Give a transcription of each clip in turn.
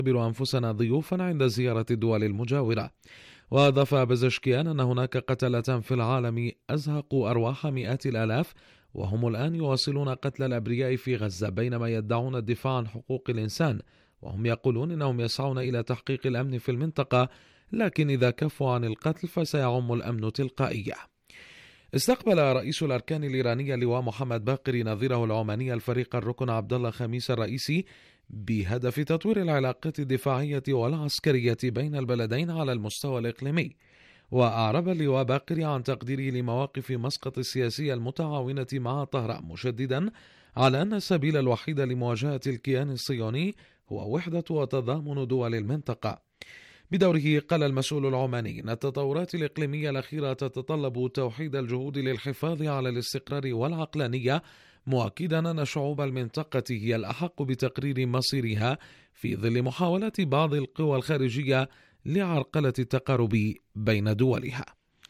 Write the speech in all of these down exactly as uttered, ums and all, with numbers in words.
نعتبر أنفسنا ضيوفا عند زيارة الدول المجاورة. وأضاف بزشكيان أن هناك قتلة في العالم أزهقوا أرواح مئات الآلاف، وهم الآن يواصلون قتل الأبرياء في غزة بينما يدعون الدفاع عن حقوق الإنسان، وهم يقولون إنهم يسعون إلى تحقيق الأمن في المنطقة، لكن إذا كفوا عن القتل فسيعم الأمن تلقائيا. استقبل رئيس الأركان الإيراني اللواء محمد باقر نظيره العماني الفريق الركن عبد الله خميس الرئيسي بهدف تطوير العلاقات الدفاعية والعسكرية بين البلدين على المستوى الإقليمي. وأعرب اللواء باقر عن تقديره لمواقف مسقط السياسية المتعاونة مع طهران، مشددا على أن السبيل الوحيد لمواجهة الكيان الصهيوني هو وحدة وتضامن دول المنطقة. بدوره قال المسؤول العماني أن التطورات الإقليمية الأخيرة تتطلب توحيد الجهود للحفاظ على الاستقرار والعقلانية، مؤكدا أن شعوب المنطقة هي الأحق بتقرير مصيرها في ظل محاولة بعض القوى الخارجية لعرقلة التقارب بين دولها.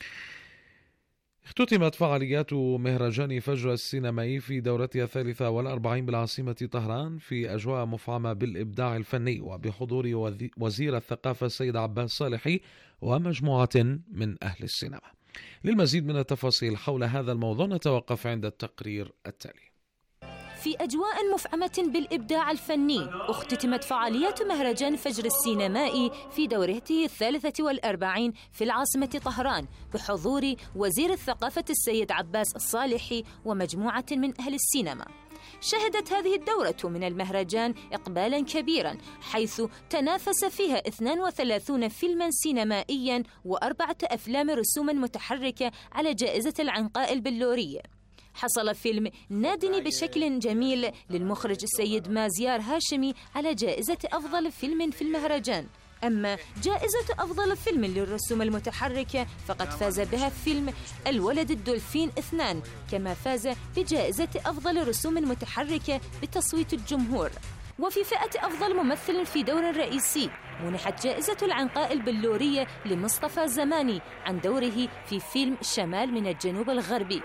اختتمت فعاليات مهرجان فجر السينمائي في دورتها الثالثة والأربعين بالعاصمة طهران في أجواء مفعمة بالإبداع الفني، وبحضور وزير الثقافة السيد عباس صالحي ومجموعة من أهل السينما. للمزيد من التفاصيل حول هذا الموضوع نتوقف عند التقرير التالي. في أجواء مفعمة بالإبداع الفني اختتمت فعاليات مهرجان فجر السينمائي في دورته الثالثة والأربعين في العاصمة طهران بحضور وزير الثقافة السيد عباس الصالحي ومجموعة من أهل السينما. شهدت هذه الدورة من المهرجان إقبالا كبيرا، حيث تنافس فيها اثنين وثلاثين فيلما سينمائيا وأربعة أفلام رسوما متحركة على جائزة العنقاء البلورية. حصل فيلم نادني بشكل جميل للمخرج السيد مازيار هاشمي على جائزة أفضل فيلم في المهرجان. أما جائزة أفضل فيلم للرسوم المتحركة فقد فاز بها فيلم الولد الدولفين اثنان، كما فاز بجائزة أفضل رسوم متحركة بتصويت الجمهور. وفي فئة أفضل ممثل في دور رئيسي منحت جائزة العنقاء البلورية لمصطفى زماني عن دوره في فيلم شمال من الجنوب الغربي.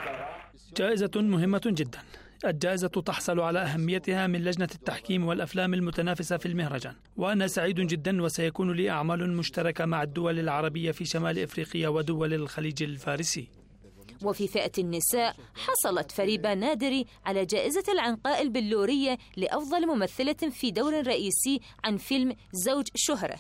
جائزة مهمة جدا. الجائزة تحصل على أهميتها من لجنة التحكيم والأفلام المتنافسة في المهرجان، وأنا سعيد جدا وسيكون لي أعمال مشتركة مع الدول العربية في شمال إفريقيا ودول الخليج الفارسي. وفي فئة النساء حصلت فريبة نادري على جائزة العنقاء البلورية لأفضل ممثلة في دور رئيسي عن فيلم زوج شهرة.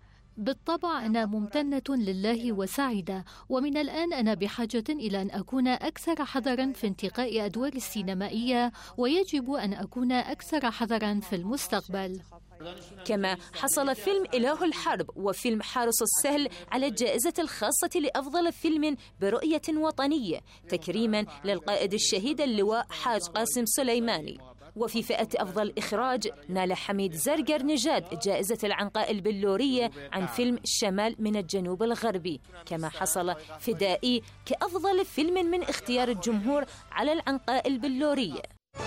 بالطبع أنا ممتنة لله وسعيدة، ومن الآن أنا بحاجة إلى أن أكون أكثر حذرا في انتقاء أدوار السينمائية، ويجب أن أكون أكثر حذرا في المستقبل. كما حصل فيلم إله الحرب وفيلم حارس السهل على الجائزة الخاصة لأفضل فيلم برؤية وطنية تكريما للقائد الشهيد اللواء حاج قاسم سليماني. وفي فئة أفضل إخراج نال حميد زرقر نجاد جائزة العنقاء البلورية عن فيلم الشمال من الجنوب الغربي، كما حصل فدائي كأفضل فيلم من اختيار الجمهور على العنقاء البلورية.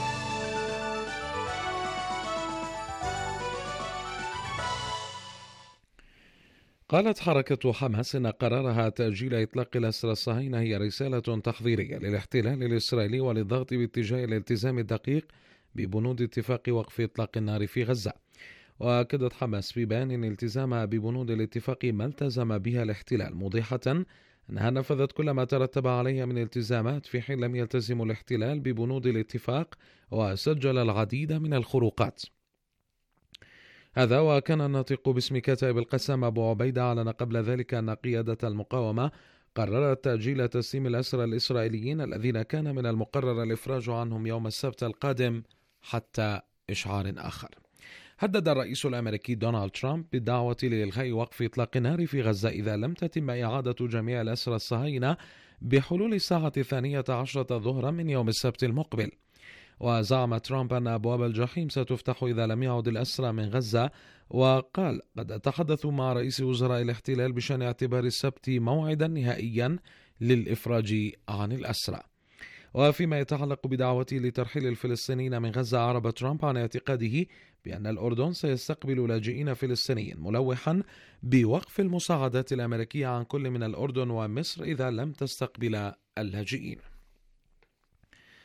قالت حركة حماس إن قرارها تأجيل إطلاق الأسرى الصهاينة هي رسالة تحذيرية للاحتلال الإسرائيلي وللضغط باتجاه الالتزام الدقيق ببنود اتفاق وقف إطلاق النار في غزة. وأكدت حماس في بيان التزامها ببنود الاتفاق ما التزم بها الاحتلال، موضحة أنها نفذت كل ما ترتب عليها من التزامات في حين لم يلتزم الاحتلال ببنود الاتفاق وسجل العديد من الخروقات. هذا وكان الناطق باسم كتائب القسام أبو عبيدة أعلن قبل ذلك أن قيادة المقاومة قررت تأجيل تسليم الأسرى الإسرائيليين الذين كان من المقرر الإفراج عنهم يوم السبت القادم حتى إشعار آخر. هدد الرئيس الأمريكي دونالد ترامب بالدعوة لإلغاء وقف إطلاق النار في غزة إذا لم تتم إعادة جميع الأسرى الصهاينة بحلول الساعة الثانية عشرة ظهرا من يوم السبت المقبل. وزعم ترامب أن أبواب الجحيم ستفتح إذا لم يعد الأسرى من غزة، وقال قد أتحدث مع رئيس وزراء الاحتلال بشأن اعتبار السبت موعدا نهائيا للإفراج عن الأسرى. وفيما يتعلق بدعوته لترحيل الفلسطينيين من غزة، أعرب ترامب عن اعتقاده بأن الأردن سيستقبل لاجئين فلسطينيين، ملوحا بوقف المساعدات الأمريكية عن كل من الأردن ومصر إذا لم تستقبل اللاجئين.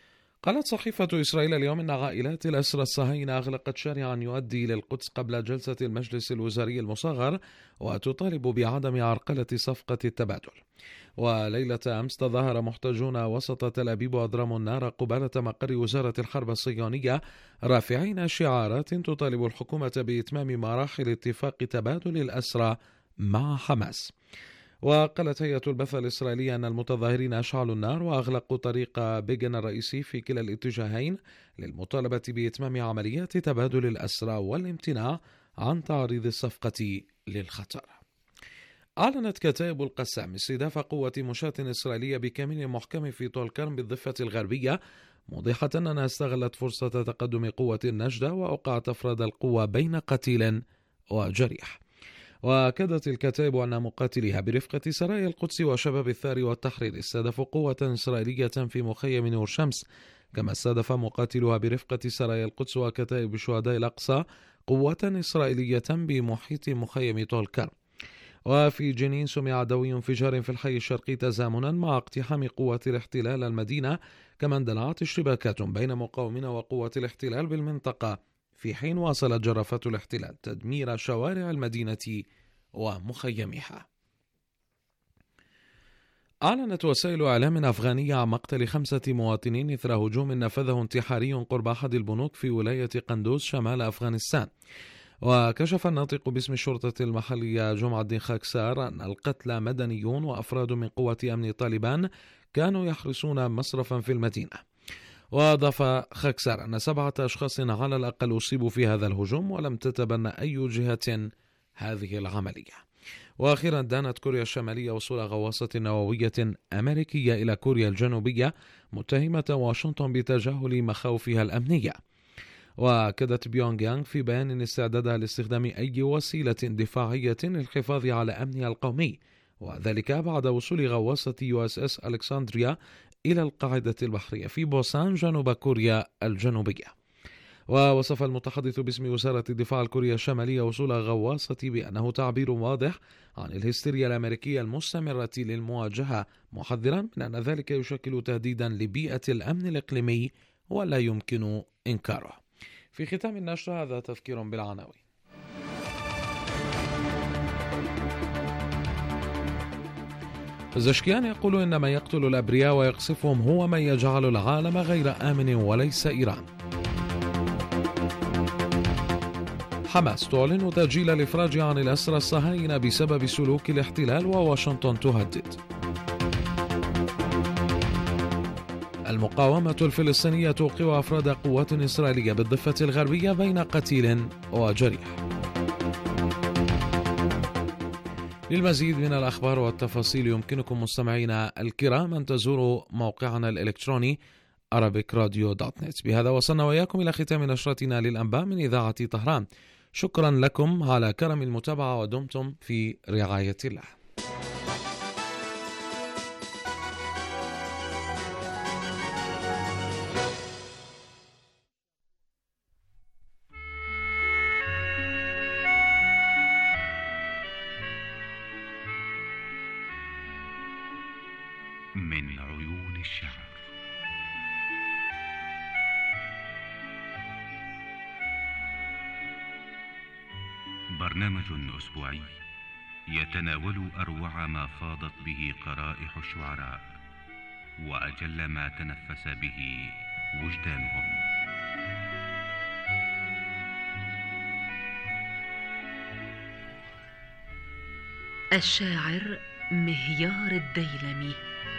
قالت صحيفة إسرائيل اليوم إن عائلات الأسرى الصهاينة أغلقت شارعا يؤدي إلى القدس قبل جلسة المجلس الوزاري المصغر، وتطالب بعدم عرقلة صفقة التبادل. وليلة أمس تظاهر محتجون وسط تل أبيب وأضرموا النار قبالة مقر وزارة الحرب الصهيونية، رافعين شعارات تطالب الحكومة بإتمام مراحل اتفاق تبادل الأسرى مع حماس. وقالت هيئة البث الإسرائيلية أن المتظاهرين أشعلوا النار وأغلقوا طريق بيجن الرئيسي في كلا الاتجاهين للمطالبة بإتمام عمليات تبادل الأسرى والامتناع عن تعريض الصفقة للخطر. أعلنت كتائب القسام استهداف قوة مشاة إسرائيلية بكمين محكم في طول كرم بالضفة الغربية، موضحة أنها استغلت فرصة تقدم قوة النجدة وأوقعت أفراد القوة بين قتيل وجريح. وأكدت الكتائب أن مقاتليها برفقة سرايا القدس وشباب الثار والتحرير استهدفوا قوة إسرائيلية في مخيم نور شمس، كما استهدف مقاتلوها برفقة سرايا القدس وكتائب شهداء الأقصى قوة إسرائيلية بمحيط مخيم طول كرم. وفي جنين سمع دوي انفجار في الحي الشرقي تزامنا مع اقتحام قوة الاحتلال المدينة، كما اندلعت اشتباكات بين مقاومين وقوة الاحتلال بالمنطقة، في حين واصلت جرافات الاحتلال تدمير شوارع المدينة ومخيمها. أعلنت وسائل إعلام أفغانية عن مقتل خمسة مواطنين إثر هجوم نفذه انتحاري قرب أحد البنوك في ولاية قندوز شمال أفغانستان. وكشف الناطق باسم الشرطة المحلية جمعة الدين خاكسار أن القتلى مدنيون وأفراد من قوة أمن طالبان كانوا يحرسون مصرفا في المدينة. وأضاف خاكسار أن سبعة أشخاص على الأقل أصيبوا في هذا الهجوم، ولم تتبنى أي جهة هذه العملية. وأخيرا دانت كوريا الشمالية وصول غواصة نووية أمريكية إلى كوريا الجنوبية، متهمة واشنطن بتجاهل مخاوفها الأمنية. وأكدت بيونغ يانغ في بيان استعدادها لاستخدام أي وسيلة دفاعية للحفاظ على أمنها القومي، وذلك بعد وصول غواصة يو اس اس ألكسندريا إلى القاعدة البحرية في بوسان جنوب كوريا الجنوبية. ووصف المتحدث باسم وزارة الدفاع الكورية الشمالية وصول غواصة بأنه تعبير واضح عن الهستيريا الأمريكية المستمرة للمواجهة، محذرا من أن ذلك يشكل تهديدا لبيئة الأمن الإقليمي ولا يمكن إنكاره. في ختام النشر هذا تذكير بالعناوين. زشكيان يقول إن من يقتل الأبرياء ويقصفهم هو من يجعل العالم غير آمن وليس إيران. حماس تعلن تأجيل الإفراج عن الأسرى الصهاينة بسبب سلوك الاحتلال وواشنطن تهدد. المقاومة الفلسطينية توقع أفراد قوات إسرائيلية بالضفة الغربية بين قتيل وجريح. للمزيد من الأخبار والتفاصيل يمكنكم مستمعينا الكرام أن تزوروا موقعنا الإلكتروني arabic radio dot net. بهذا وصلنا وإياكم إلى ختام نشرتنا للأنباء من إذاعة طهران. شكرا لكم على كرم المتابعة ودمتم في رعاية الله. من عيون الشعر. برنامج أسبوعي يتناول أروع ما فاضت به قرائح الشعراء وأجل ما تنفس به وجدانهم. الشاعر مهيار الديلمي.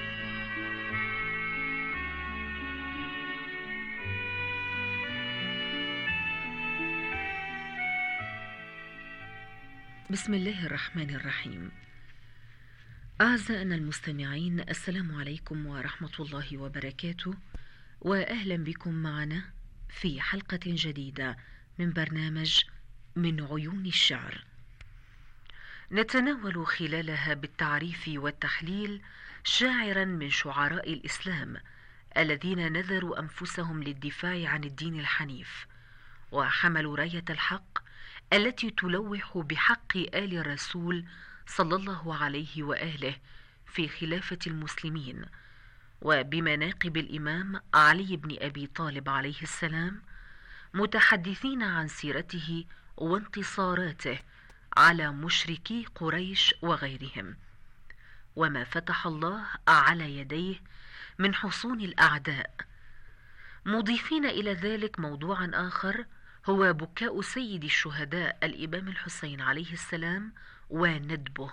بسم الله الرحمن الرحيم. أعزائنا المستمعين، السلام عليكم ورحمة الله وبركاته، وأهلا بكم معنا في حلقة جديدة من برنامج من عيون الشعر، نتناول خلالها بالتعريف والتحليل شاعرا من شعراء الإسلام الذين نذروا أنفسهم للدفاع عن الدين الحنيف وحملوا راية الحق التي تلوح بحق آل الرسول صلى الله عليه وآله في خلافة المسلمين، وبمناقب الإمام علي بن أبي طالب عليه السلام، متحدثين عن سيرته وانتصاراته على مشركي قريش وغيرهم، وما فتح الله على يديه من حصون الأعداء، مضيفين إلى ذلك موضوعا آخر هو بكاء سيد الشهداء الإمام الحسين عليه السلام وندبه.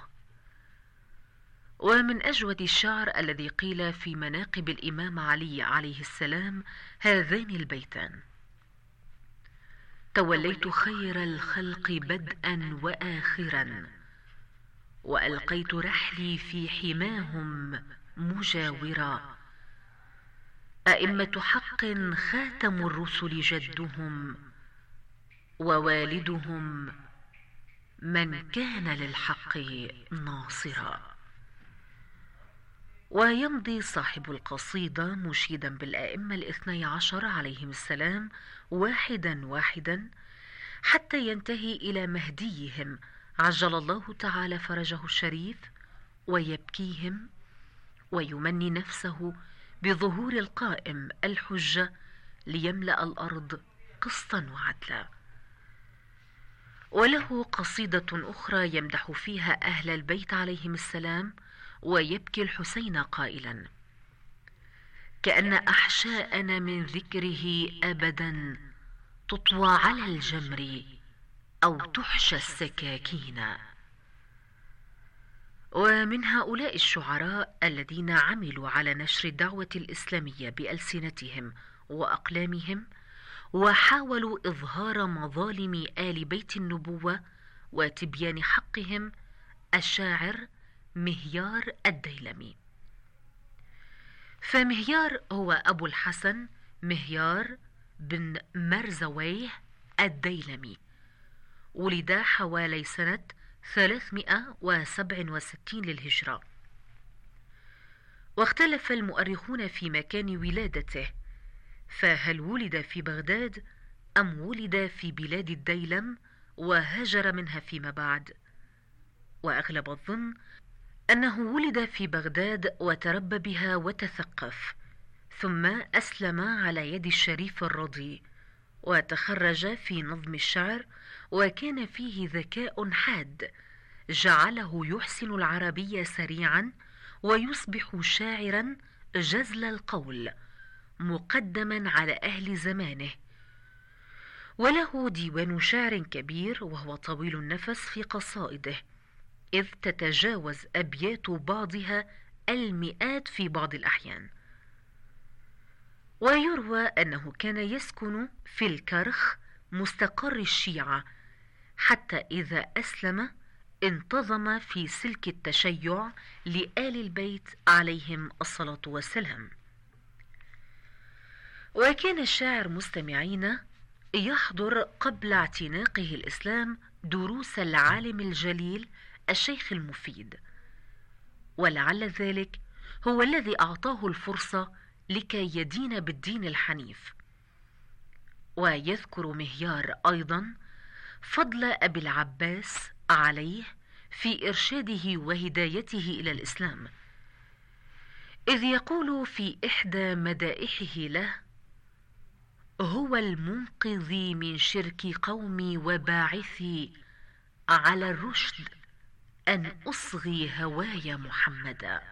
ومن أجود الشعر الذي قيل في مناقب الإمام علي عليه السلام هذان البيتان: توليت خير الخلق بدءا وآخرا، وألقيت رحلي في حماهم مجاورا، أئمة حق خاتم الرسل جدهم، ووالدهم من كان للحق ناصرا. ويمضي صاحب القصيدة مشيدا بالآئمة الاثني عشر عليهم السلام واحدا واحدا حتى ينتهي إلى مهديهم عجل الله تعالى فرجه الشريف، ويبكيهم ويمني نفسه بظهور القائم الحجة ليملأ الأرض قسطا وعدلا. وله قصيدة أخرى يمدح فيها أهل البيت عليهم السلام ويبكي الحسين قائلا: كأن أحشاءنا من ذكره أبدا تطوى على الجمر أو تحشى السكاكين. ومن هؤلاء الشعراء الذين عملوا على نشر الدعوة الإسلامية بألسنتهم وأقلامهم، وحاولوا إظهار مظالم آل بيت النبوة وتبيان حقهم، الشاعر مهيار الديلمي. فمهيار هو أبو الحسن مهيار بن مرزويه الديلمي، ولد حوالي سنة ثلاثمائة وسبعة وستين للهجرة، واختلف المؤرخون في مكان ولادته، فهل ولد في بغداد أم ولد في بلاد الديلم وهاجر منها فيما بعد؟ وأغلب الظن أنه ولد في بغداد وتربى بها وتثقف، ثم أسلم على يد الشريف الرضي، وتخرج في نظم الشعر، وكان فيه ذكاء حاد جعله يحسن العربية سريعا، ويصبح شاعرا جزل القول مقدما على أهل زمانه. وله ديوان شعر كبير وهو طويل النفس في قصائده، إذ تتجاوز أبيات بعضها المئات في بعض الأحيان. ويروى أنه كان يسكن في الكرخ مستقر الشيعة، حتى إذا أسلم انتظم في سلك التشيع لآل البيت عليهم الصلاة والسلام. وكان الشاعر مستمعين يحضر قبل اعتناقه الإسلام دروس العالم الجليل الشيخ المفيد، ولعل ذلك هو الذي أعطاه الفرصة لكي يدين بالدين الحنيف. ويذكر مهيار أيضا فضل أبي العباس عليه في إرشاده وهدايته إلى الإسلام، إذ يقول في إحدى مدائحه له: هو المنقذ من شرك قومي وباعثي على الرشد أن أصغي هواي محمدا.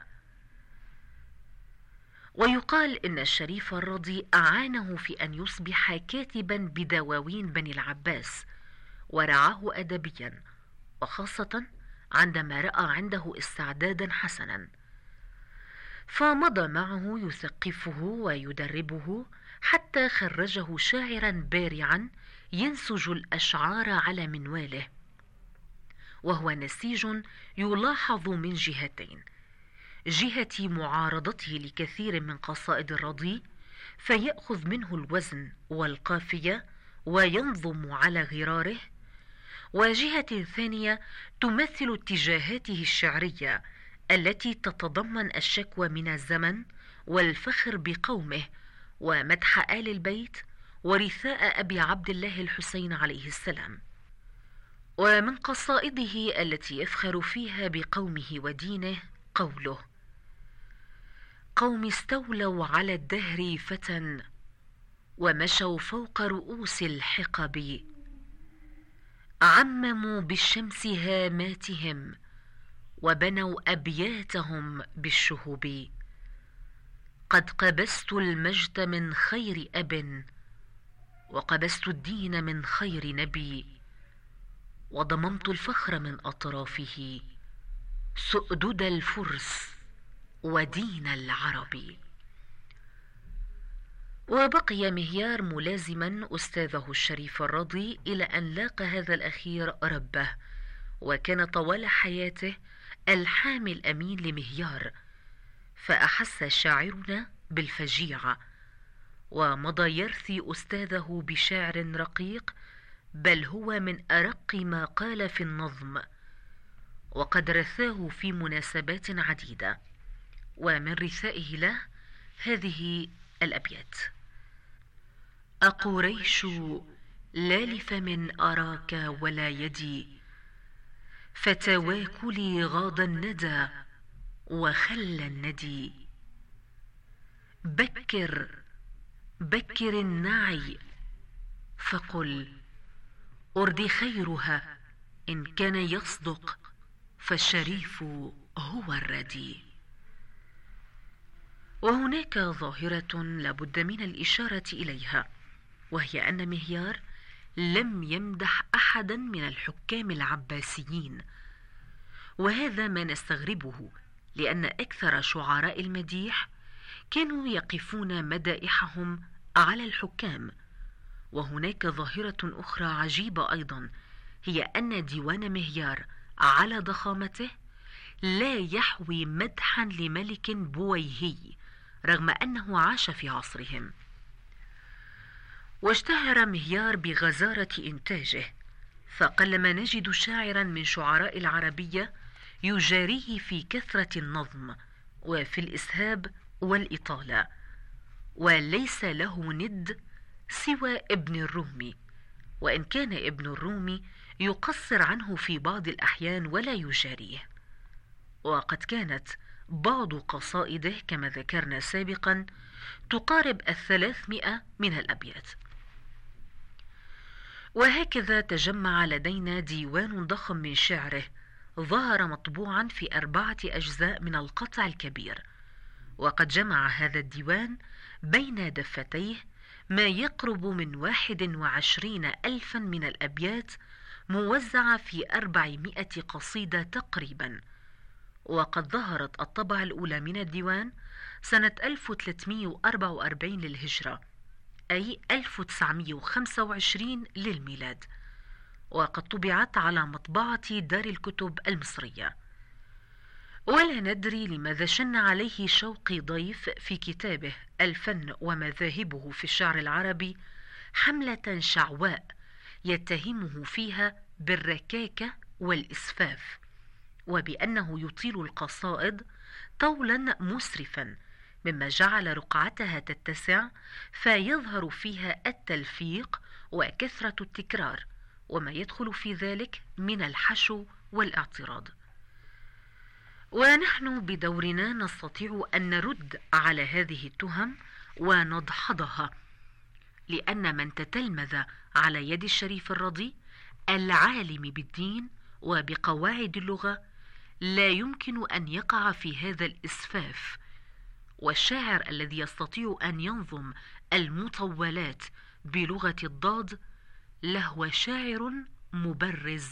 ويقال إن الشريف الرضي أعانه في أن يصبح كاتبا بدواوين بني العباس، ورعاه أدبيا، وخاصة عندما رأى عنده استعدادا حسنا، فمضى معه يثقفه ويدربه حتى خرجه شاعرا بارعا ينسج الأشعار على منواله، وهو نسيج يلاحظ من جهتين: جهة معارضته لكثير من قصائد الرضي فيأخذ منه الوزن والقافية وينظم على غراره، وجهة ثانية تمثل اتجاهاته الشعرية التي تتضمن الشكوى من الزمن والفخر بقومه ومدح آل البيت ورثاء أبي عبد الله الحسين عليه السلام. ومن قصائده التي يفخر فيها بقومه ودينه قوله: القوم استولوا على الدهر فتى، ومشوا فوق رؤوس الحقب، عمموا بالشمس هاماتهم، وبنوا أبياتهم بالشهب. قد قبست المجد من خير أب، وقبست الدين من خير نبي، وضممت الفخر من أطرافه، سؤدد الفرس ودين العرب. وبقي مهيار ملازما أستاذه الشريف الرضي إلى أن لاقى هذا الأخير ربه، وكان طوال حياته الحامي الأمين لمهيار، فأحس شاعرنا بالفجيعة، ومضى يرثي أستاذه بشعر رقيق، بل هو من أرق ما قال في النظم، وقد رثاه في مناسبات عديدة. ومن رثائه له هذه الأبيات: أقريش لا لفم أراك ولا يدي، فتواكلي غاض الندى وخل الندي. بكر بكر النعي فقل أردي خيرها، إن كان يصدق فالشريف هو الردي. وهناك ظاهرة لابد من الإشارة إليها، وهي أن مهيار لم يمدح أحدا من الحكام العباسيين، وهذا ما نستغربه، لأن أكثر شعراء المديح كانوا يقفون مدائحهم على الحكام. وهناك ظاهرة أخرى عجيبة أيضا، هي أن ديوان مهيار على ضخامته لا يحوي مدحا لملك بويهي، رغم أنه عاش في عصرهم. واشتهر مهيار بغزارة إنتاجه، فقلما نجد شاعرا من شعراء العربية يجاريه في كثرة النظم وفي الإسهاب والإطالة، وليس له ند سوى ابن الرومي، وإن كان ابن الرومي يقصر عنه في بعض الأحيان ولا يجاريه. وقد كانت بعض قصائده كما ذكرنا سابقا تقارب الثلاثمائة من الأبيات. وهكذا تجمع لدينا ديوان ضخم من شعره، ظهر مطبوعا في أربعة أجزاء من القطع الكبير، وقد جمع هذا الديوان بين دفتيه ما يقرب من واحد وعشرين ألفا من الأبيات، موزعة في أربعمائة قصيدة تقريبا. وقد ظهرت الطبعة الأولى من الديوان سنة ألف وثلاثمائة وأربعة وأربعين للهجرة، أي ألف وتسعمائة وخمسة وعشرين للميلاد، وقد طبعت على مطبعة دار الكتب المصرية. ولا ندري لماذا شن عليه شوقي ضيف في كتابه الفن ومذاهبه في الشعر العربي حملة شعواء يتهمه فيها بالركاكة والإسفاف، وبأنه يطيل القصائد طولا مسرفا، مما جعل رقعتها تتسع، فيظهر فيها التلفيق وكثرة التكرار، وما يدخل في ذلك من الحشو والاعتراض. ونحن بدورنا نستطيع أن نرد على هذه التهم وندحضها، لأن من تتلمذ على يد الشريف الرضي العالم بالدين وبقواعد اللغة لا يمكن أن يقع في هذا الإسفاف. والشاعر الذي يستطيع أن ينظم المطولات بلغة الضاد لهو شاعر مبرز.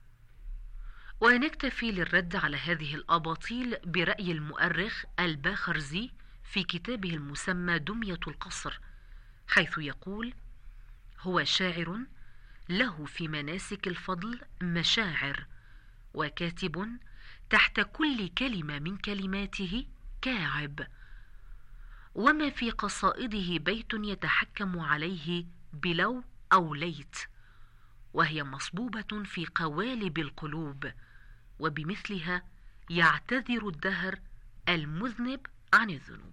ونكتفي للرد على هذه الأباطيل برأي المؤرخ الباخرزي في كتابه المسمى دمية القصر، حيث يقول: هو شاعر له في مناسك الفضل مشاعر، وكاتب تحت كل كلمة من كلماته كاعب، وما في قصائده بيت يتحكم عليه بلو أو ليت، وهي مصبوبة في قوالب القلوب، وبمثلها يعتذر الدهر المذنب عن الذنوب.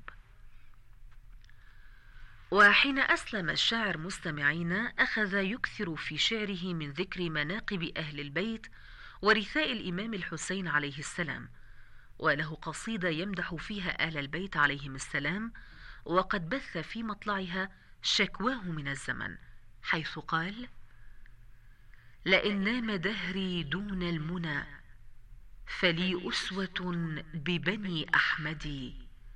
وحين أسلم الشاعر مستمعينا أخذ يكثر في شعره من ذكر مناقب أهل البيت ورثاء الإمام الحسين عليه السلام، وله قصيدة يمدح فيها آل البيت عليهم السلام، وقد بث في مطلعها شكواه من الزمن، حيث قال: لئن نام دهري دون المنى فلي أسوة ببني أحمد،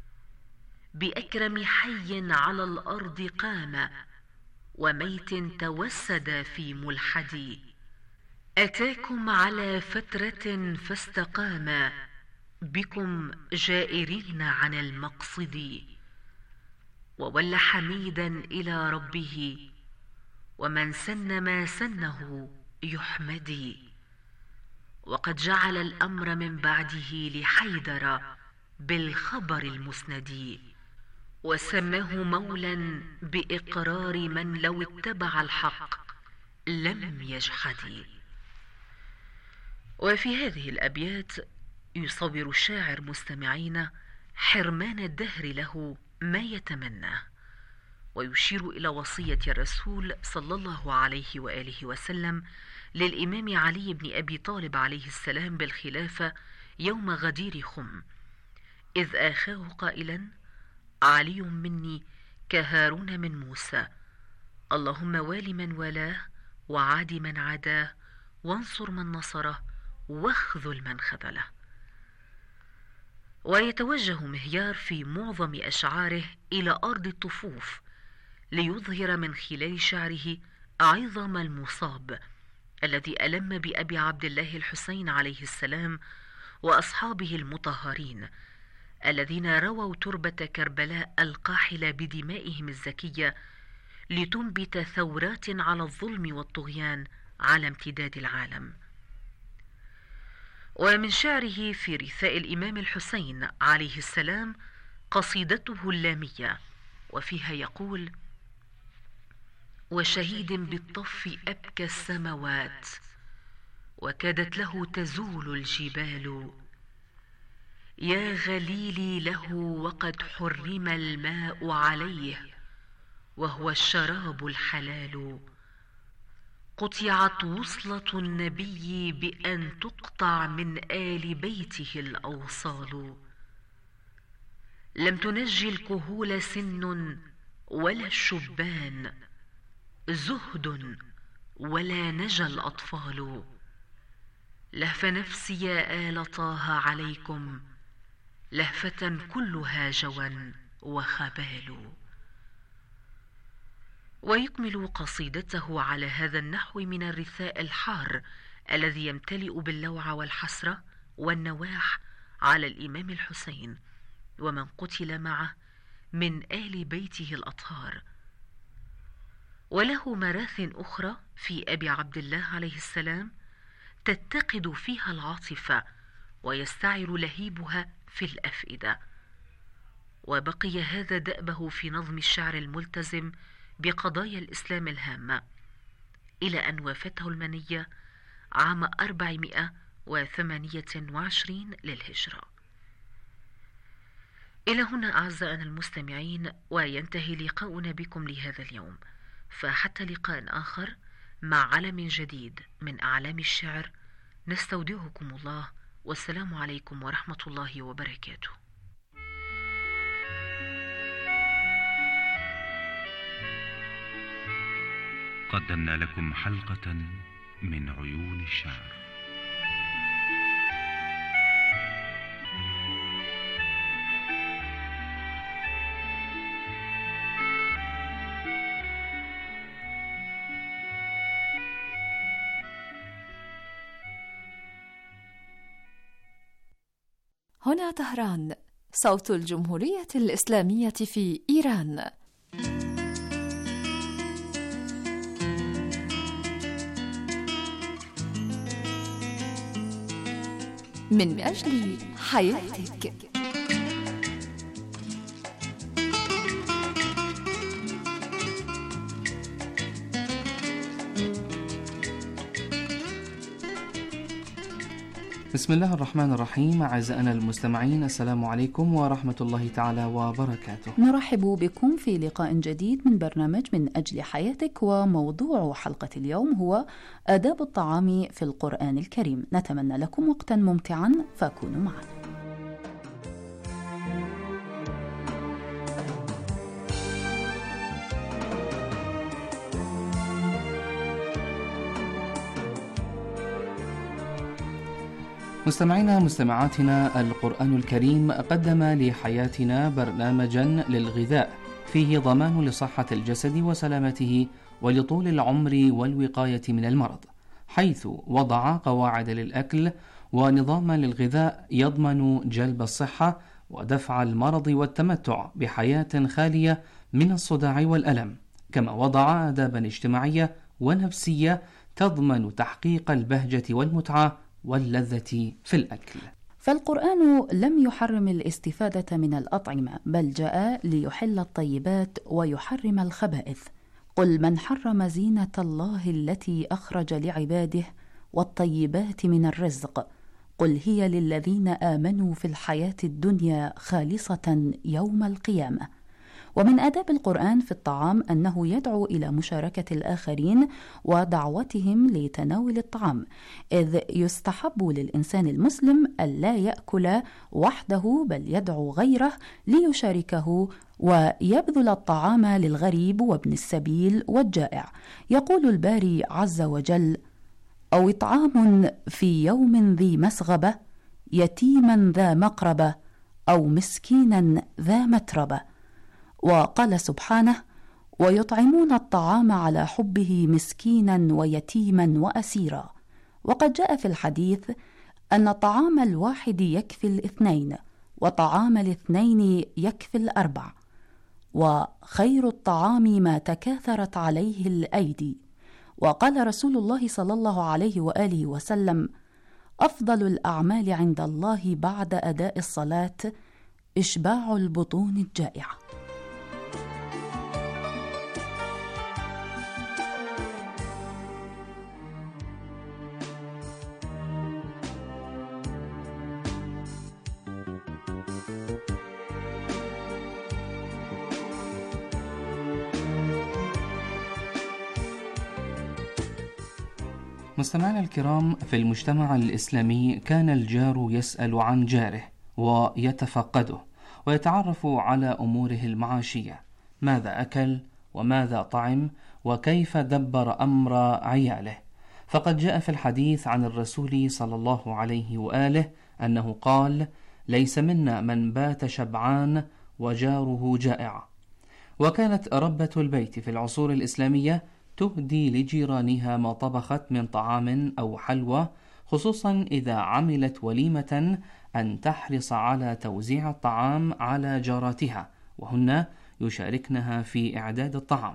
بأكرم حي على الأرض قام وميت توسد في ملحد، أتاكم على فترة فاستقاما بكم جائرين عن المقصد، وولى حميدا إلى ربه ومن سن ما سنه يحمدي، وقد جعل الأمر من بعده لحيدر بالخبر المسند، وسماه مولا بإقرار من لو اتبع الحق لم يجحد. وفي هذه الأبيات يصور الشاعر مستمعين حرمان الدهر له ما يتمناه، ويشير إلى وصية الرسول صلى الله عليه وآله وسلم للإمام علي بن أبي طالب عليه السلام بالخلافة يوم غدير خم، إذ آخاه قائلا: علي مني كهارون من موسى، اللهم وال من والاه وعاد من عاداه وانصر من نصره واخذل من خذله. ويتوجه مهيار في معظم أشعاره إلى أرض الطفوف ليظهر من خلال شعره عظم المصاب الذي ألم بأبي عبد الله الحسين عليه السلام وأصحابه المطهرين الذين رووا تربة كربلاء القاحلة بدمائهم الزكية لتنبت ثورات على الظلم والطغيان على امتداد العالم. ومن شعره في رثاء الإمام الحسين عليه السلام قصيدته اللامية، وفيها يقول: وشهيد بالطف أبكى السماوات وكادت له تزول الجبال، يا غليلي له وقد حرم الماء عليه وهو الشراب الحلال، قطعت وصلة النبي بأن تقطع من آل بيته الأوصال، لم تنجي الكهول سن ولا الشبان، زهد ولا نجا الأطفال، لهف نفسي يا آل طه عليكم لهفة كلها جوى وخبال. ويكمل قصيدته على هذا النحو من الرثاء الحار الذي يمتلئ باللوعة والحسرة والنواح على الإمام الحسين ومن قتل معه من آل بيته الأطهار. وله مراث أخرى في أبي عبد الله عليه السلام تتقد فيها العاطفة ويستعر لهيبها في الأفئدة. وبقي هذا دأبه في نظم الشعر الملتزم بقضايا الإسلام الهامة إلى أن وافته المنية عام أربعمائة وثمانية وعشرين للهجرة. إلى هنا أعزائنا المستمعين وينتهي لقاؤنا بكم لهذا اليوم، فحتى لقاء آخر مع علم جديد من أعلام الشعر نستودعكم الله، والسلام عليكم ورحمة الله وبركاته. قدمنا لكم حلقة من عيون الشعر. هنا طهران، صوت الجمهورية الإسلامية في إيران. من أجل حياتك. بسم الله الرحمن الرحيم. أعزائنا المستمعين، السلام عليكم ورحمة الله تعالى وبركاته. نرحب بكم في لقاء جديد من برنامج من أجل حياتك، وموضوع حلقة اليوم هو آداب الطعام في القرآن الكريم. نتمنى لكم وقتا ممتعا، فكونوا معنا. مستمعينا مستمعاتنا، القرآن الكريم قدم لحياتنا برنامجا للغذاء فيه ضمان لصحة الجسد وسلامته ولطول العمر والوقاية من المرض، حيث وضع قواعد للأكل ونظاما للغذاء يضمن جلب الصحة ودفع المرض والتمتع بحياة خالية من الصداع والألم، كما وضع آدابا اجتماعية ونفسية تضمن تحقيق البهجة والمتعة واللذة في الأكل. فالقرآن لم يحرم الاستفادة من الأطعمة، بل جاء ليحل الطيبات ويحرم الخبائث. قل من حرم زينة الله التي أخرج لعباده والطيبات من الرزق، قل هي للذين آمنوا في الحياة الدنيا خالصة يوم القيامة. ومن آداب القرآن في الطعام أنه يدعو إلى مشاركة الآخرين ودعوتهم لتناول الطعام، إذ يستحب للإنسان المسلم ألا يأكل وحده بل يدعو غيره ليشاركه ويبذل الطعام للغريب وابن السبيل والجائع. يقول الباري عز وجل: أو إطعام في يوم ذي مسغبة، يتيما ذا مقربة، أو مسكينا ذا متربة. وقال سبحانه: ويطعمون الطعام على حبه مسكينا ويتيما وأسيرا. وقد جاء في الحديث أن طعام الواحد يكفي الاثنين، وطعام الاثنين يكفي الأربع، وخير الطعام ما تكاثرت عليه الأيدي. وقال رسول الله صلى الله عليه وآله وسلم: أفضل الأعمال عند الله بعد أداء الصلاة إشباع البطون الجائعة. مستمعينا الكرام، في المجتمع الإسلامي كان الجار يسأل عن جاره ويتفقده ويتعرف على أموره المعاشية، ماذا أكل وماذا طعم وكيف دبر أمر عياله. فقد جاء في الحديث عن الرسول صلى الله عليه وآله أنه قال: ليس منا من بات شبعان وجاره جائع. وكانت ربة البيت في العصور الإسلامية تهدي لجيرانها ما طبخت من طعام أو حلوى، خصوصا إذا عملت وليمة أن تحرص على توزيع الطعام على جاراتها، وهن يشاركنها في إعداد الطعام.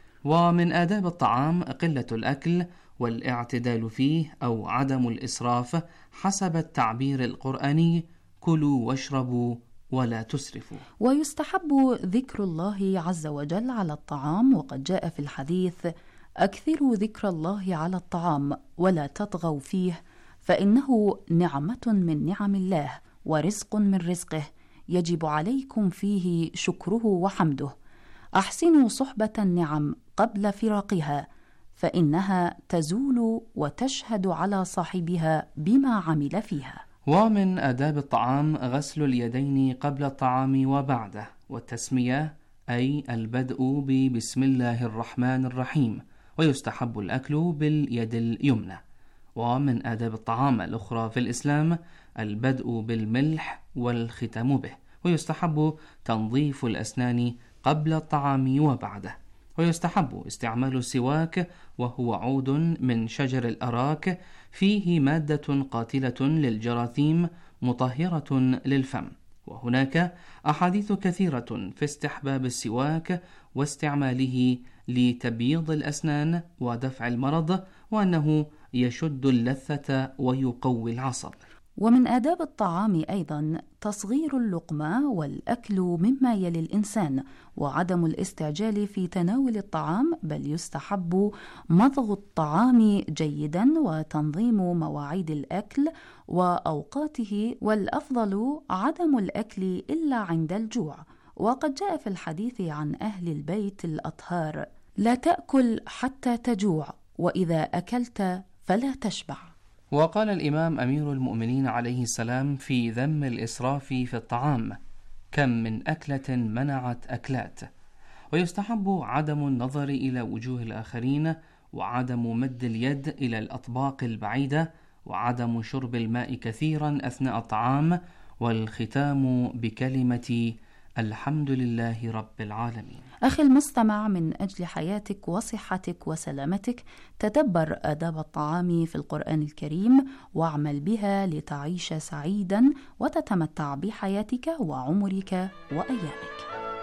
ومن آداب الطعام قلة الأكل والاعتدال فيه أو عدم الإسراف حسب التعبير القرآني: كلوا واشربوا ولا تسرفوا. ويستحب ذكر الله عز وجل على الطعام، وقد جاء في الحديث: أكثروا ذكر الله على الطعام ولا تطغوا فيه، فإنه نعمة من نعم الله ورزق من رزقه، يجب عليكم فيه شكره وحمده. أحسنوا صحبة النعم قبل فراقها، فإنها تزول وتشهد على صاحبها بما عمل فيها. ومن آداب الطعام غسل اليدين قبل الطعام وبعده، والتسمية أي البدء ببسم الله الرحمن الرحيم، ويستحب الأكل باليد اليمنى. ومن آداب الطعام الأخرى في الإسلام البدء بالملح والختام به، ويستحب تنظيف الأسنان قبل الطعام وبعده. ويستحب استعمال السواك، وهو عود من شجر الأراك فيه مادة قاتلة للجراثيم مطهرة للفم. وهناك أحاديث كثيرة في استحباب السواك واستعماله لتبييض الأسنان ودفع المرض، وأنه يشد اللثة ويقوي العصب. ومن آداب الطعام أيضا تصغير اللقمة والأكل مما يلي الإنسان، وعدم الاستعجال في تناول الطعام، بل يستحب مضغ الطعام جيدا وتنظيم مواعيد الأكل وأوقاته، والأفضل عدم الأكل إلا عند الجوع. وقد جاء في الحديث عن أهل البيت الأطهار: لا تأكل حتى تجوع، وإذا أكلت فلا تشبع. وقال الإمام أمير المؤمنين عليه السلام في ذم الإسراف في الطعام: كم من أكلة منعت أكلات. ويستحب عدم النظر إلى وجوه الآخرين، وعدم مد اليد إلى الأطباق البعيدة، وعدم شرب الماء كثيرا أثناء الطعام، والختام بكلمة الحمد لله رب العالمين. أخي المستمع، من أجل حياتك وصحتك وسلامتك تدبر آداب الطعام في القرآن الكريم واعمل بها لتعيش سعيدا وتتمتع بحياتك وعمرك وأيامك.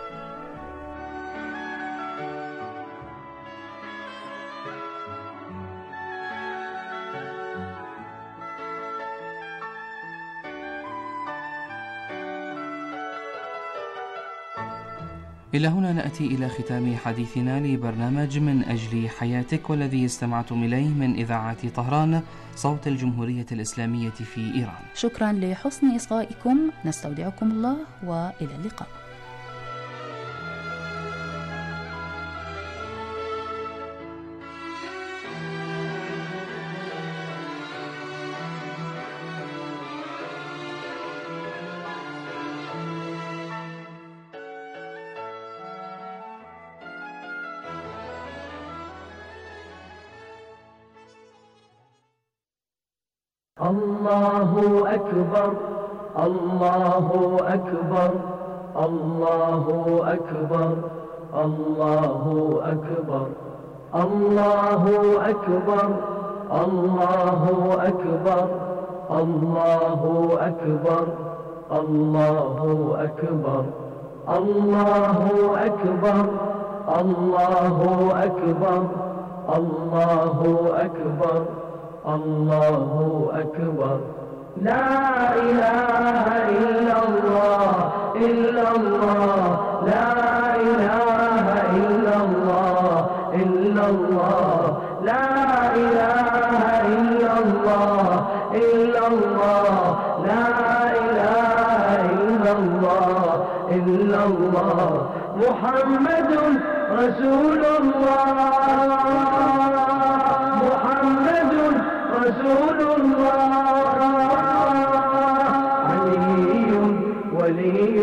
إلى هنا نأتي إلى ختام حديثنا لبرنامج من أجل حياتك، والذي استمعتم إليه من إذاعة طهران صوت الجمهورية الإسلامية في إيران. شكرا لحسن إصغائكم، نستودعكم الله وإلى اللقاء. الله أكبر الله أكبر الله أكبر الله أكبر الله أكبر الله أكبر الله أكبر الله أكبر الله أكبر الله أكبر الله أكبر الله أكبر. لا إله إلا الله إلا الله، لا إله إلا الله إلا الله، لا إله إلا الله إلا الله، لا إله إلا الله إلا الله، محمد رسول الله، محمد رسول الله، علي ولي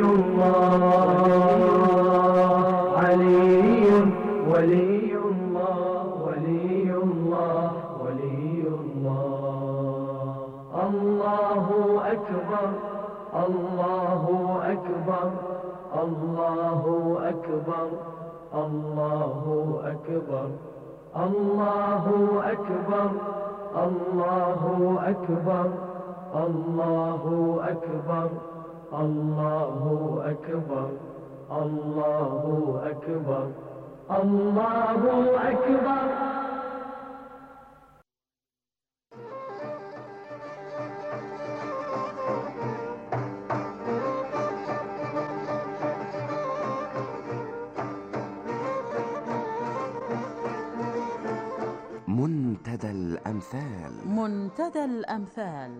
الله، علي ولي الله، ولي الله، ولي الله. الله أكبر الله أكبر الله أكبر الله أكبر الله أكبر الله أكبر الله أكبر الله أكبر الله أكبر الله أكبر. منتدى الأمثال منتدى الأمثال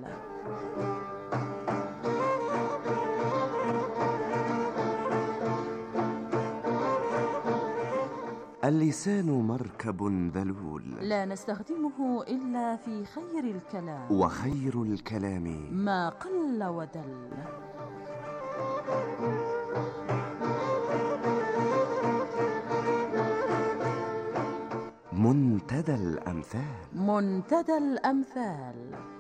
اللسان مركب ذلول لا نستخدمه إلا في خير الكلام، وخير الكلام ما قل ودل. منتدى الأمثال منتدى الأمثال.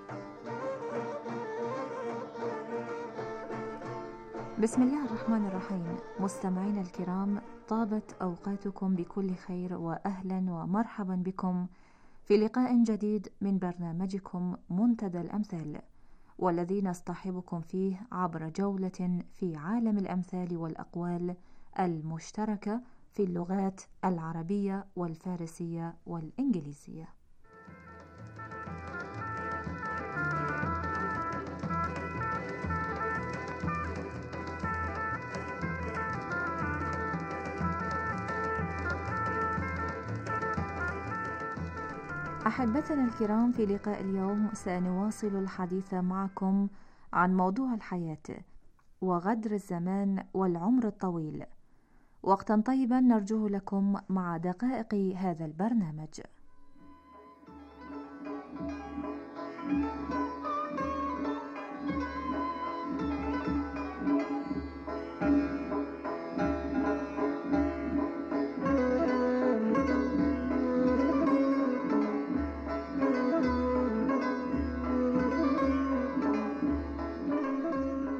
بسم الله الرحمن الرحيم. مستمعينا الكرام، طابت أوقاتكم بكل خير، وأهلا ومرحبا بكم في لقاء جديد من برنامجكم منتدى الأمثال، والذي نصطحبكم فيه عبر جولة في عالم الأمثال والأقوال المشتركة في اللغات العربية والفارسية والإنجليزية. أحبتنا الكرام، في لقاء اليوم سنواصل الحديث معكم عن موضوع الحياة وغدر الزمان والعمر الطويل. وقتا طيبا نرجوه لكم مع دقائق هذا البرنامج.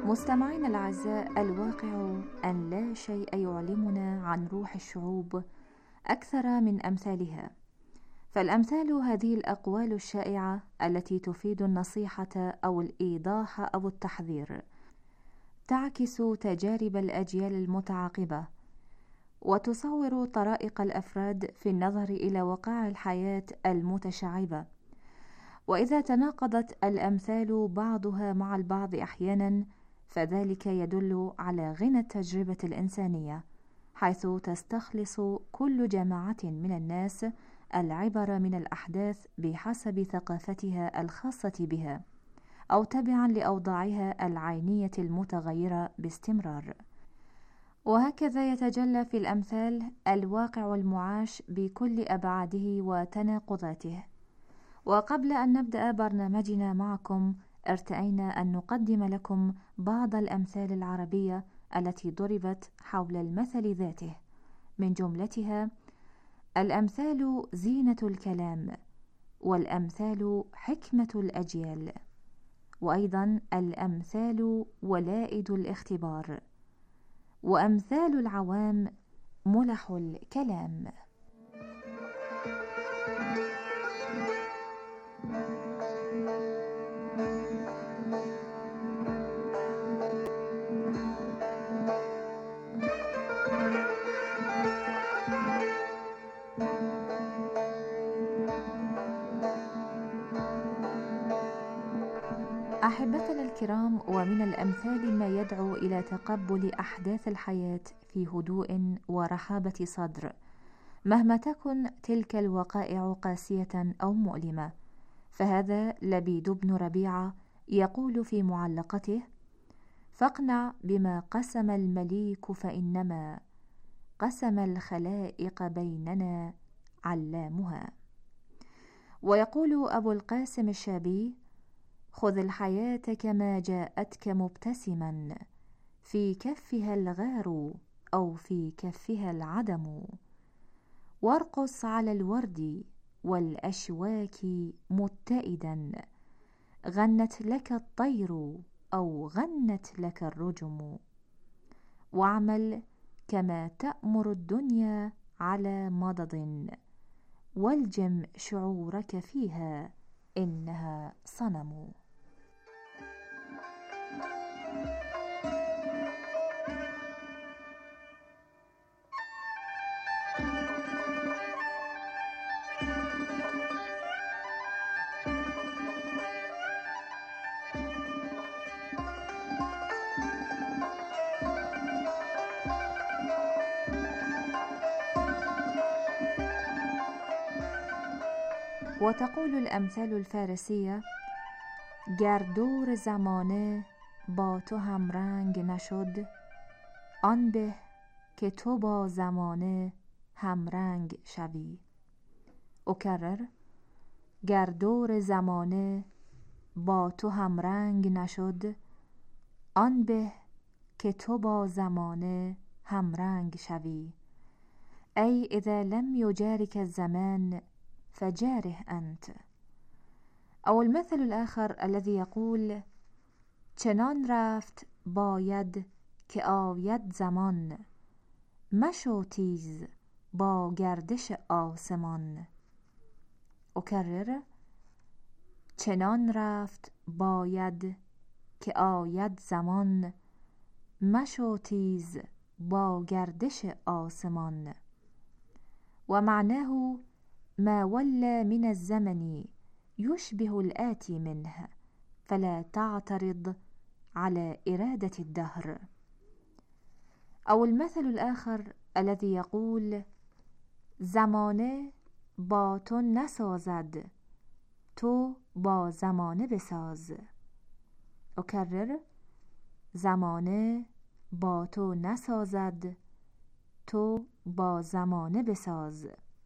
مستمعينا الأعزاء، الواقع أن لا شيء يعلمنا عن روح الشعوب أكثر من أمثالها. فالأمثال هذه الأقوال الشائعة التي تفيد النصيحة أو الإيضاح أو التحذير، تعكس تجارب الأجيال المتعاقبة، وتصور طرائق الأفراد في النظر إلى وقائع الحياة المتشعبة. وإذا تناقضت الأمثال بعضها مع البعض أحيانا، فذلك يدل على غنى التجربة الإنسانية، حيث تستخلص كل جماعة من الناس العبر من الأحداث بحسب ثقافتها الخاصة بها، أو تبعا لأوضاعها العينية المتغيرة باستمرار. وهكذا يتجلى في الأمثال الواقع المعاش بكل أبعاده وتناقضاته. وقبل أن نبدأ برنامجنا معكم، ارتأينا أن نقدم لكم بعض الأمثال العربية التي ضربت حول المثل ذاته، من جملتها: الأمثال زينة الكلام، والأمثال حكمة الأجيال، وأيضا الأمثال ولائد الاختبار، وأمثال العوام ملح الكلام. أحبتنا الكرام، ومن الأمثال ما يدعو إلى تقبل أحداث الحياة في هدوء ورحابة صدر، مهما تكن تلك الوقائع قاسية أو مؤلمة. فهذا لبيد بن ربيعة يقول في معلقته: فاقنع بما قسم المليك، فإنما قسم الخلائق بيننا علامها. ويقول أبو القاسم الشابي: خذ الحياة كما جاءتك مبتسما، في كفها الغار أو في كفها العدم، وارقص على الورد والأشواك متئدا، غنت لك الطير أو غنت لك الرجم، واعمل كما تأمر الدنيا على مضض، والجم شعورك فيها إنها صنم. وتقول الأمثال الفارسية: گردور زمانه با تو همرنگ نشد، آن به که تو با زمانه همرنگ شوی. أكرر: گردور زمانه با تو همرنگ نشد، آن به که تو با زمانه همرنگ شوی. أي إذا لم يجارك الزمان فجاره أنت. أو المثل الآخر الذي يقول: چنان رفت باید که آید زمان، مشو تیز با گردش آسمان. أكرر: چنان رفت باید که آید زمان، مشو تیز با گردش آسمان. ومعناه: ما ولى من الزمن يشبه الآتي منه، فلا تعترض على إرادة الدهر. أو المثل الآخر الذي يقول: زمانه با تو نسازد، تو با زمانه بساز. أكرر: زمانه با تو نسازد، تو با زمانه بساز.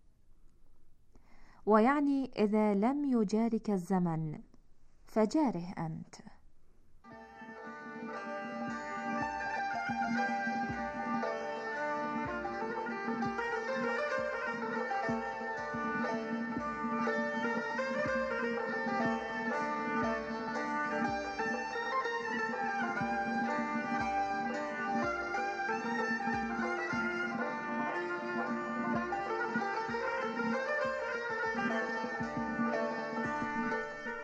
ويعني إذا لم يجارك الزمن فجاره أنت.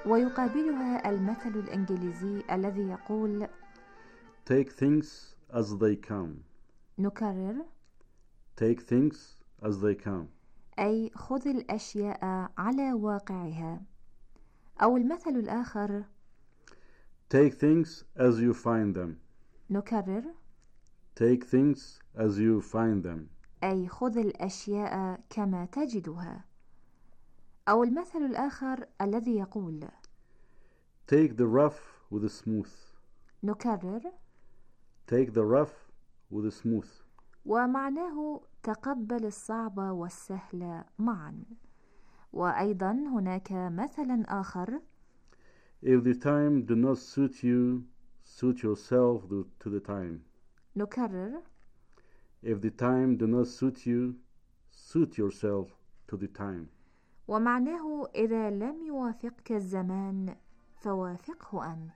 ويقابلها المثل الإنجليزي الذي يقول Take things as they come. نكرر Take things as they come. أي خذ الأشياء على واقعها. أو المثل الآخر Take things as you find them. نكرر Take things as you find them. أي خذ الأشياء كما تجدها. أو المثل الآخر الذي يقول Take the rough with the smooth. نكرر Take the rough with the smooth. ومعناه تقبل الصعب والسهل معا. وأيضا هناك مثل آخر If the time do not suit you, suit yourself to the time. نكرر If the time do not suit you, suit yourself to the time. ومعناه إذا لم يوافقك الزمان فوافقه أنت.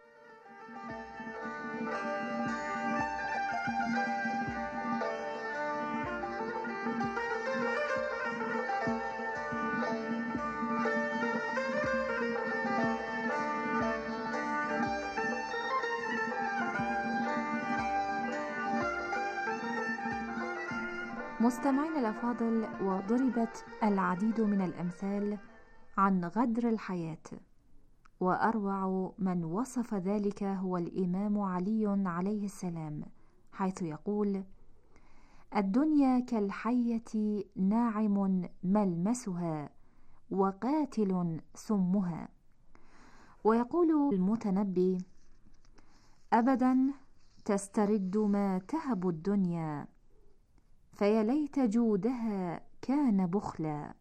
مستمعين الأفاضل، وضربت العديد من الأمثال عن غدر الحياة، وأروع من وصف ذلك هو الإمام علي عليه السلام، حيث يقول: الدنيا كالحية ناعم ملمسها وقاتل سمها. ويقول المتنبي: أبدا تسترد ما تهب الدنيا، فيا ليت جودها كان بخلا.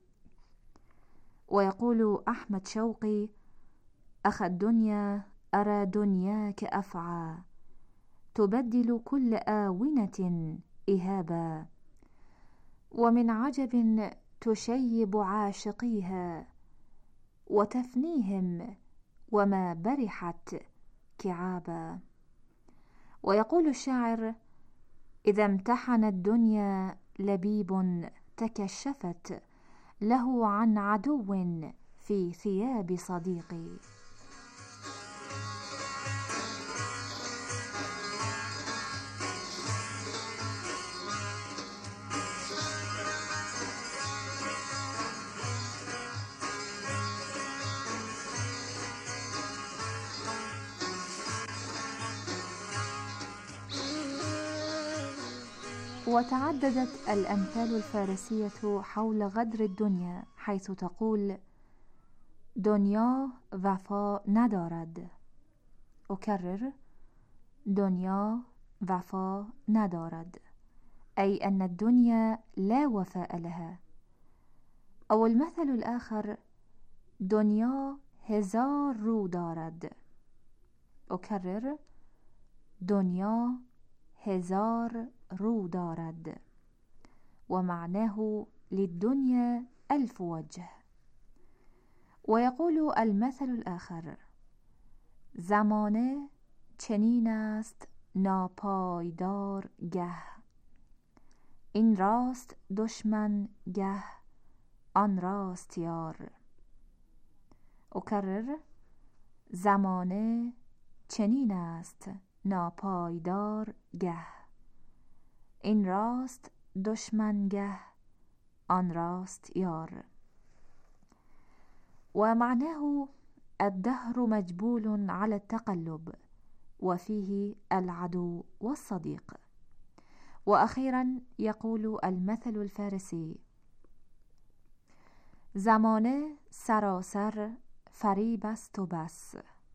ويقول أحمد شوقي: أخ الدنيا أرى دنياك أفعى، تبدل كل آونة إهابا، ومن عجب تشيب عاشقيها، وتفنيهم وما برحت كعابا. ويقول الشاعر: إذا امتحن الدنيا لبيب تكشفت له عن عدو في ثياب صديقي. وتعددت الأمثال الفارسية حول غدر الدنيا، حيث تقول: دنیا وفا ندارد. أكرر: دنیا وفا ندارد، أي أن الدنيا لا وفاء لها. أو المثل الآخر: دنیا هزار رو دارد. أكرر: دنیا هزار رو دارد، ومعناه للدنيا ألف وجه. ويقول المثل الآخر: زمانه چنین است ناپایدار گه، این راست دشمن گه آن راست یار. أكرر: زمانه چنین است ناپایدار گه، این راست دشمن گه آن راست یار. ومعناه الدهر مجبول على التقلب، وفيه العدو والصديق. وأخيرا يقول المثل الفارسي: زمانه سراسر فریب است و بس.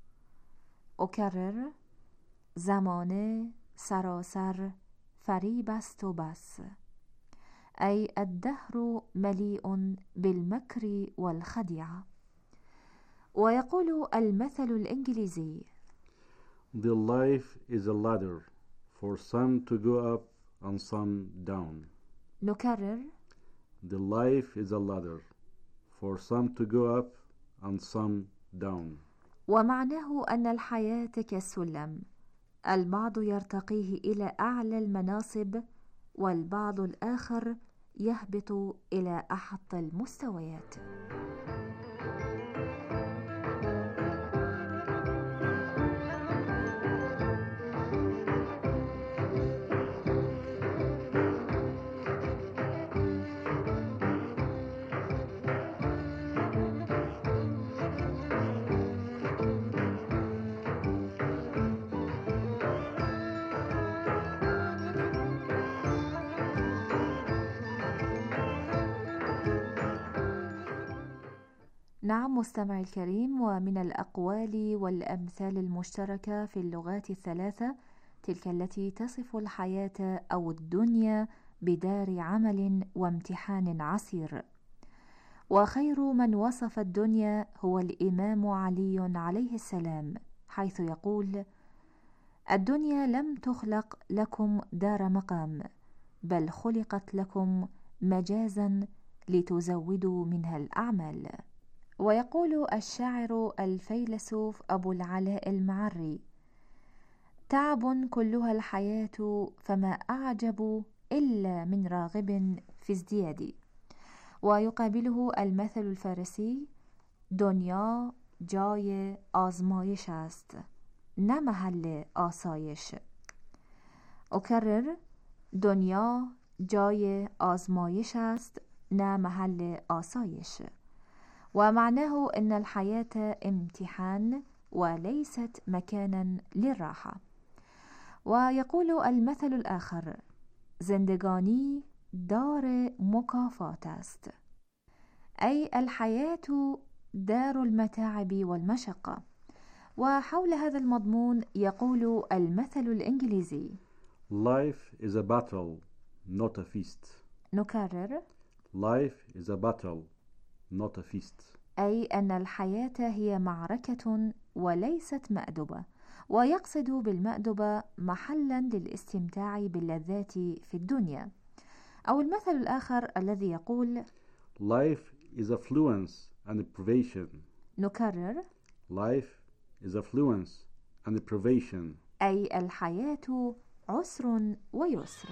أكرر: زمانه سراسر فریب است و بس، أي الدهر مليء بالمكر والخديعة. ويقول المثل الإنجليزي: The life is a ladder for some to go up and some down. نكرر: The life is a ladder for some to go up and some down. ومعناه أن الحياة كالسلم، البعض يرتقيه إلى أعلى المناصب، والبعض الآخر يهبط إلى أحط المستويات. نعم مستمعي الكريم، ومن الأقوال والأمثال المشتركة في اللغات الثلاثة تلك التي تصف الحياة أو الدنيا بدار عمل وامتحان عسير. وخير من وصف الدنيا هو الإمام علي عليه السلام، حيث يقول: الدنيا لم تخلق لكم دار مقام، بل خلقت لكم مجازا لتزودوا منها الأعمال. ويقول الشاعر الفيلسوف أبو العلاء المعري: تعب كلها الحياة، فما أعجب إلا من راغب في ازدياد. ويقابله المثل الفارسي: دنیا جای آزمایش است، نه محل آسایش. أكرر: دنیا جای آزمایش است، نه محل آسایش. ومعناه أن الحياة امتحان وليست مكانا للراحة. ويقول المثل الآخر: زندگانی دار مکافات است، أي الحياة دار المتاعب والمشقة. وحول هذا المضمون يقول المثل الإنجليزي: Life is a battle, not a feast. نكرر: Life is a battle, not a feast. أي أن الحياة هي معركة وليست مأدبة، ويقصد بالمأدبة محلا للاستمتاع باللذات في الدنيا. أو المثل الآخر الذي يقول: Life is affluence and privation. نكرر: Life is affluence and privation. أي الحياة عسر ويسر.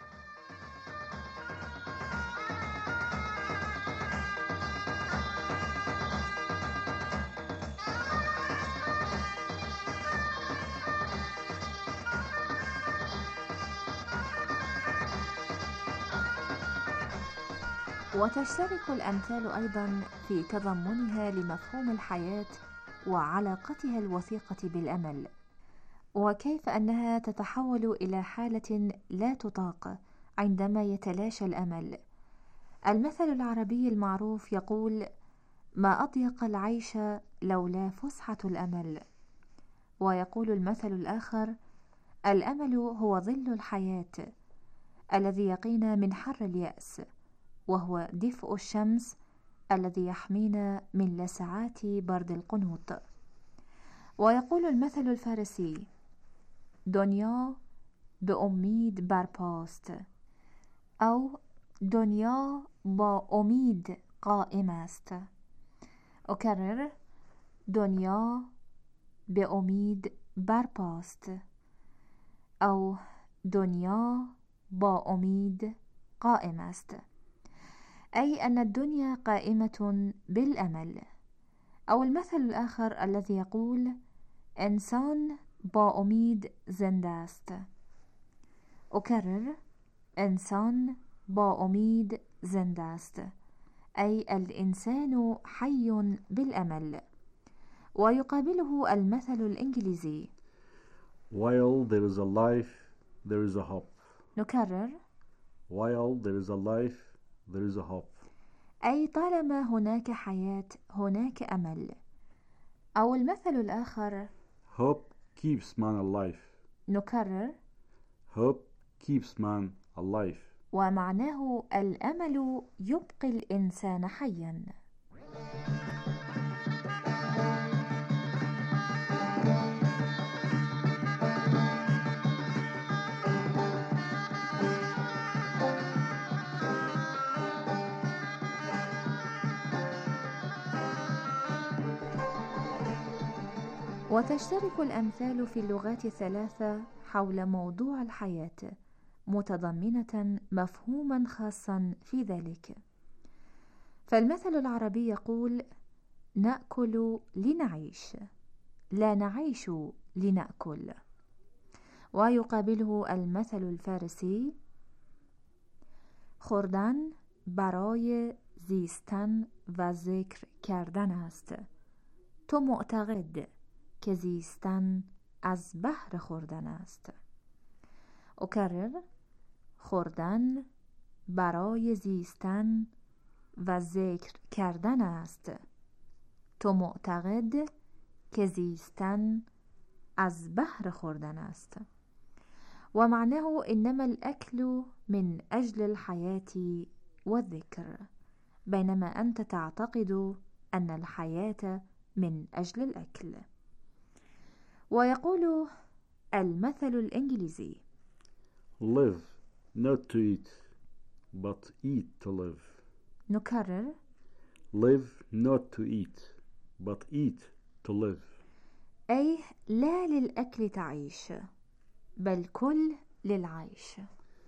وتشترك الأمثال أيضا في تضمنها لمفهوم الحياة وعلاقتها الوثيقة بالأمل، وكيف أنها تتحول إلى حالة لا تطاق عندما يتلاشى الأمل. المثل العربي المعروف يقول: ما أضيق العيش لولا فسحة الأمل. ويقول المثل الآخر: الأمل هو ظل الحياة الذي يقينا من حر اليأس، وهو دفء الشمس الذي يحمينا من لسعات برد القنوط. ويقول المثل الفارسي: دنیا به امید برپاست، أو دنیا با امید قائم است. أكرر: دنیا به امید برپاست، أو دنیا با امید قائم است، أي أن الدنيا قائمة بالأمل. أو المثل الآخر الذي يقول: إنسان با امید زنده است. أكرر: إنسان با امید زنده است، أي الإنسان حي بالأمل. ويقابله المثل الإنجليزي: While there is a life, there is a hope. نكرر: While there is a life, there is a hope. أي طالما هناك حياة هناك أمل. أو المثل الآخر: Hope keeps man alive. نكرر: Hope keeps man alive. ومعناه الأمل يبقي الإنسان حيا. وتشترك الأمثال في اللغات الثلاثة حول موضوع الحياة، متضمنة مفهوما خاصا في ذلك. فالمثل العربي يقول: نأكل لنعيش، لا نعيش لنأكل. ويقابله المثل الفارسي: خوردن برای زیستن و ذکر کردن است، تو معتقد که زیستن از بهر خوردن است. أكرر: خوردن برای زیستن و ذکر کردن است، تو معتقد که زیستن از بهر خوردن است، ومعناه إنما الأكل من أجل الحياة والذكر، بينما أنت تعتقد أن الحياة من أجل الأكل. ويقول المثل الإنجليزي live not to eat but eat to live. نكرر live not to eat but eat to live. أي لا للأكل تعيش بل كل للعيش.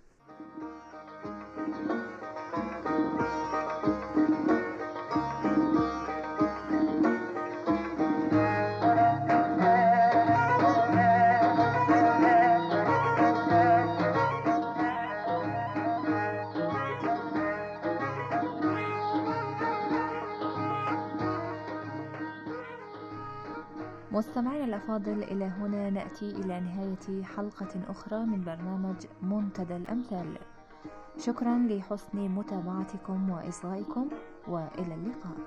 مستمعينا الأفاضل، إلى هنا نأتي إلى نهاية حلقة أخرى من برنامج منتدى الأمثال. شكرا لحسن متابعتكم وإصغائكم، وإلى اللقاء.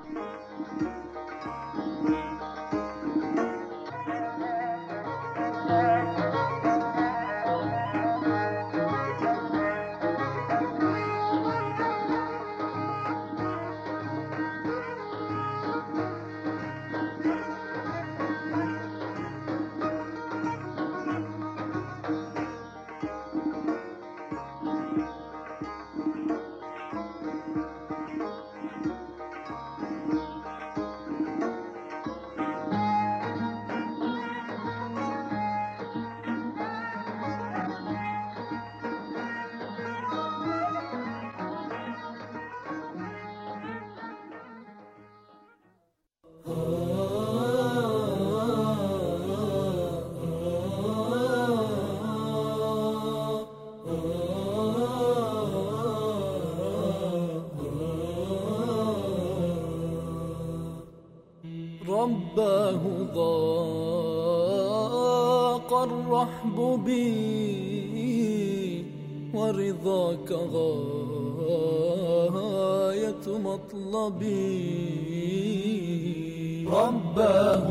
رباه ضاق الرحب بي ورضاك غاية مطلبي. رباه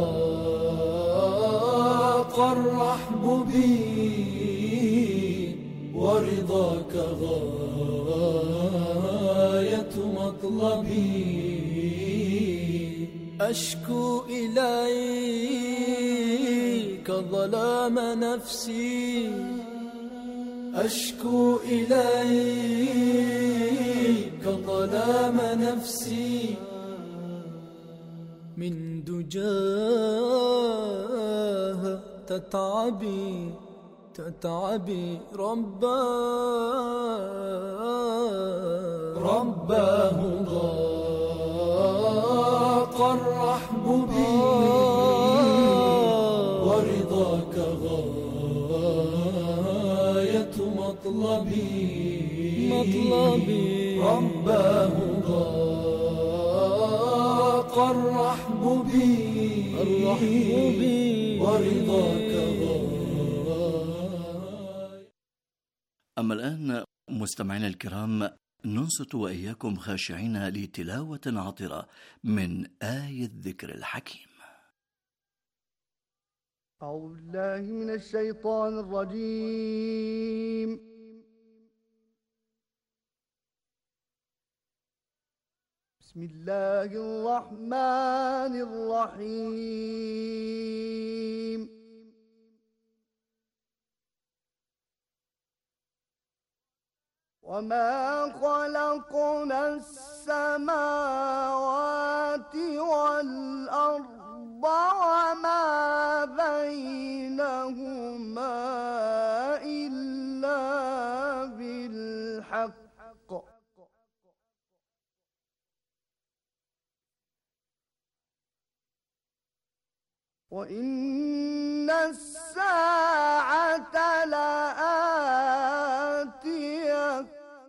ضاق الرحب بي ورضاك غاية مطلبي. أشكو إليك ظلام نفسي، أشكو إليك ظلام نفسي. من دجاها تتعبي تتعبي. رباه رباه ضاق الرحب بي ورضاك غاية مطلبي مطلبي. رباه ضاق الرحب بي الرحب بي ورضاك غاية. أما الآن مستمعينا الكرام، ننصت وإياكم خاشعين لتلاوة عطرة من آية الذكر الحكيم. أعوذ بالله من الشيطان الرجيم. بسم الله الرحمن الرحيم. وما خلقنا السماوات والأرض وما بينهما إلا بالحق وإن الساعة لآتية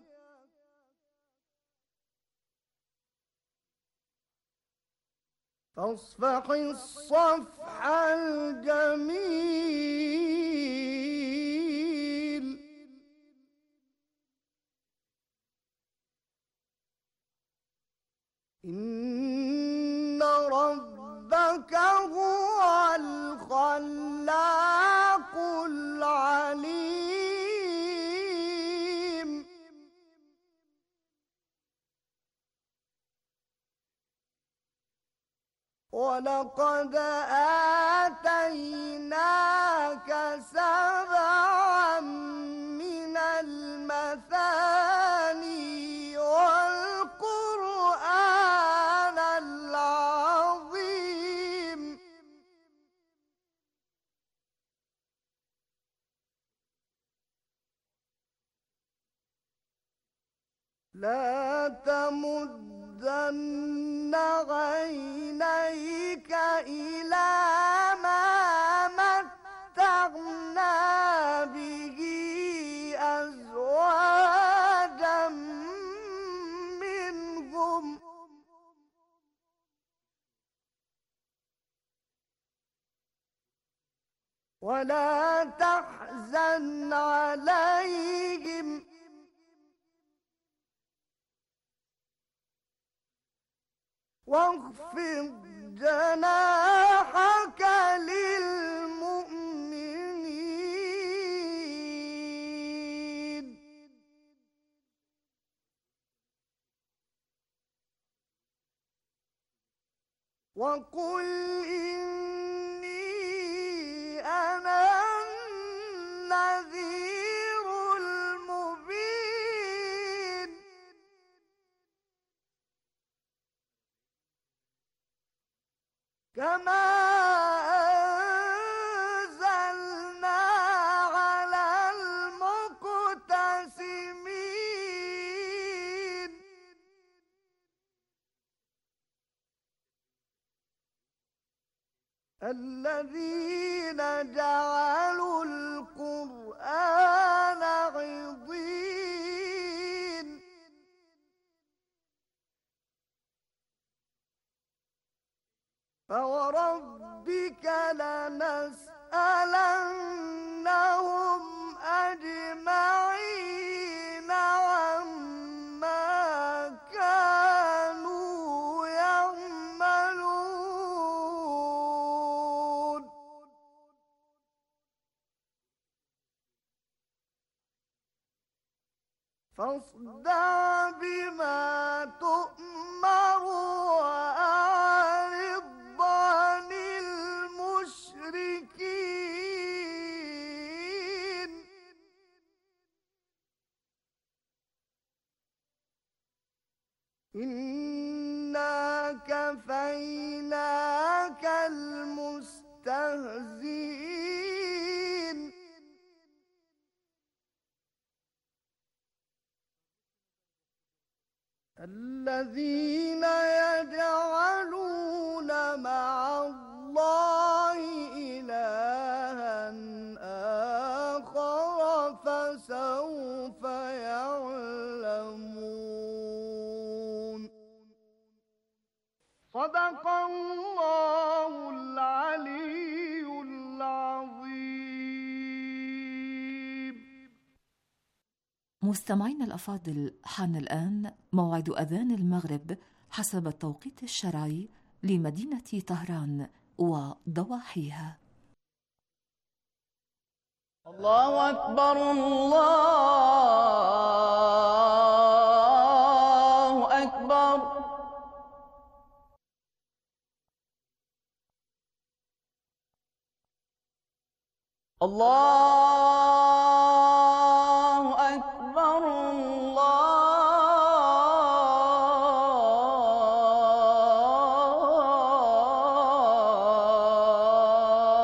فاصفح الصفح الجميل. إن الخلاق العليم. ولقد آتيناك سبعا من المثاني والقرآن العظيم. لا تمدن عينيك إلى ما متعنا به أزواجا منهم ولا تحزن عليهم واخفض جناحك للمؤمنين. وقل إني أنا النذير المبين. كما أنزلنا على المقتسمين. الذين جعلوا القرآن عضين. فوربك لنسألنهم أجمعين عما كانوا يعملون. فاصدع بما تؤمر وأعرض عن المشركين. إنا كفيناك المستهزئين. الذين يجعلون مع الله إلها آخر فسوف يعلمون. صدق الله العلي العظيم. مستمعينا الأفاضل، حان الآن موعد أذان المغرب حسب التوقيت الشرعي لمدينة طهران وضواحيها. الله أكبر الله أكبر. الله